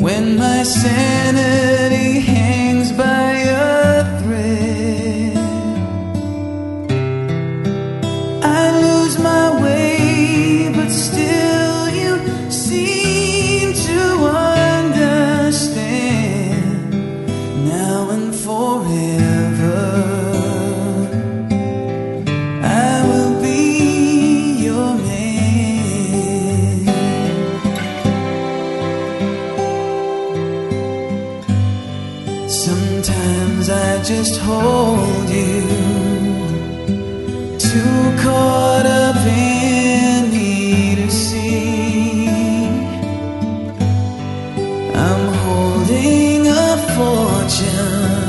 when my sanity hangs by a thread. I lose my way, but still you seem to understand. Now and forever, I will be your man. Sometimes I just hold you, too caught up in me to see. I'm holding a fortune